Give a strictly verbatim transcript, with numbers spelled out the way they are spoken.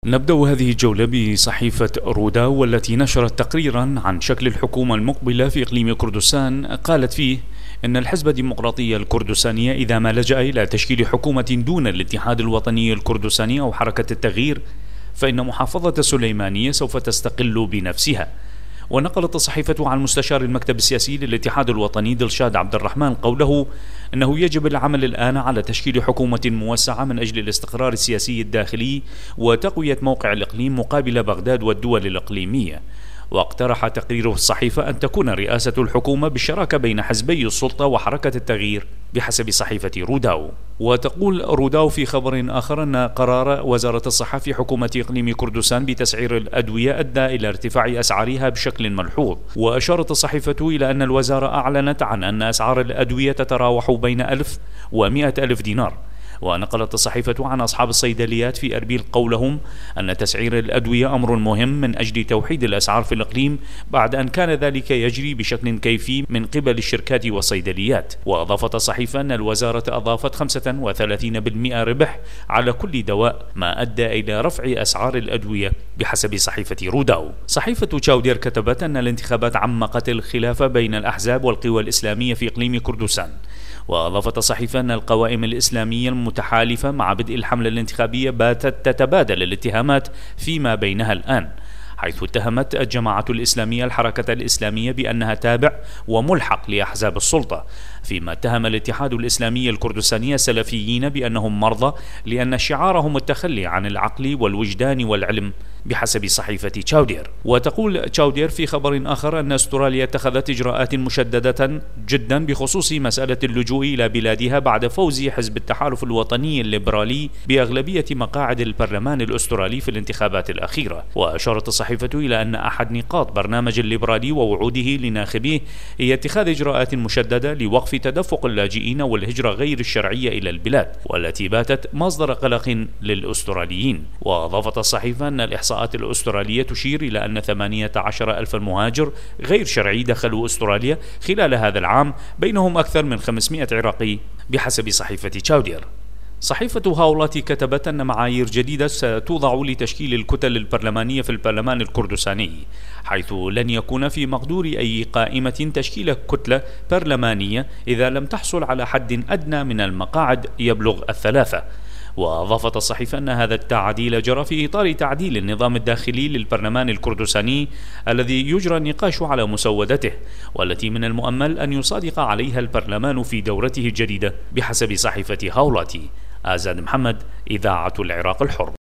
نبدأ هذه الجولة بصحيفة رودا والتي نشرت تقريرا عن شكل الحكومة المقبلة في إقليم كردستان. قالت فيه إن الحزب الديمقراطي الكردستاني إذا ما لجأ إلى تشكيل حكومة دون الاتحاد الوطني الكردستاني أو حركة التغيير فإن محافظة السليمانية سوف تستقل بنفسها. ونقلت الصحيفة عن مستشار المكتب السياسي للاتحاد الوطني دلشاد عبد الرحمن قوله أنه يجب العمل الآن على تشكيل حكومة موسعة من أجل الاستقرار السياسي الداخلي وتقوية موقع الإقليم مقابل بغداد والدول الإقليمية. واقترح تقرير الصحيفة أن تكون رئاسة الحكومة بالشراكة بين حزبي السلطة وحركة التغيير بحسب صحيفة روداو. وتقول روداو في خبر آخر أن قرار وزارة الصحة في حكومة إقليم كردستان بتسعير الأدوية أدى إلى ارتفاع أسعارها بشكل ملحوظ. وأشارت الصحيفة إلى أن الوزارة أعلنت عن أن أسعار الأدوية تتراوح بين ألف ومئة ألف دينار. ونقلت الصحيفة عن أصحاب الصيدليات في أربيل قولهم أن تسعير الأدوية أمر مهم من أجل توحيد الأسعار في الإقليم بعد أن كان ذلك يجري بشكل كيفي من قبل الشركات والصيدليات. وأضافت الصحيفة أن الوزارة أضافت خمسة وثلاثين بالمئة ربح على كل دواء ما أدى إلى رفع أسعار الأدوية بحسب صحيفة روداو. صحيفة تشاودير كتبت أن الانتخابات عمقت الخلاف بين الأحزاب والقوى الإسلامية في إقليم كردستان. وأضافت الصحيفة أن القوائم الإسلامية المتحالفة مع بدء الحملة الانتخابية باتت تتبادل الاتهامات فيما بينها الآن، حيث اتهمت الجماعة الإسلامية الحركة الإسلامية بأنها تابع وملحق لأحزاب السلطة، فيما اتهم الاتحاد الإسلامي الكردستاني السلفيين بأنهم مرضى لأن شعارهم التخلي عن العقل والوجدان والعلم بحسب صحيفة تشاودير. وتقول تشاودير في خبر آخر أن استراليا اتخذت إجراءات مشددة جدا بخصوص مسألة اللجوء إلى بلادها بعد فوز حزب التحالف الوطني الليبرالي بأغلبية مقاعد البرلمان الأسترالي في الانتخابات الأخيرة. وأشارت الصحيفة إلى أن أحد نقاط برنامج الليبرالي ووعوده لناخبيه هي اتخاذ إجراءات مشددة لوقف تدفق اللاجئين والهجرة غير الشرعية إلى البلاد، والتي باتت مصدر قلق للأستراليين. وأضافت الصحيفة أن الإحصاءات الأسترالية تشير إلى أن ثمانية عشر ألف مهاجر غير شرعي دخلوا أستراليا خلال هذا العام، بينهم أكثر من خمسمئة عراقي بحسب صحيفة تشاودير. صحيفة هاولاتي كتبت أن معايير جديدة ستوضع لتشكيل الكتل البرلمانية في البرلمان الكردستاني، حيث لن يكون في مقدور أي قائمة تشكيل كتلة برلمانية إذا لم تحصل على حد أدنى من المقاعد يبلغ الثلاثة. وأضافت الصحيفة أن هذا التعديل جرى في إطار تعديل النظام الداخلي للبرلمان الكردستاني الذي يجرى النقاش على مسودته، والتي من المؤمل أن يصادق عليها البرلمان في دورته الجديدة بحسب صحيفة هاولاتي. آزاد محمد، إذاعة العراق الحر.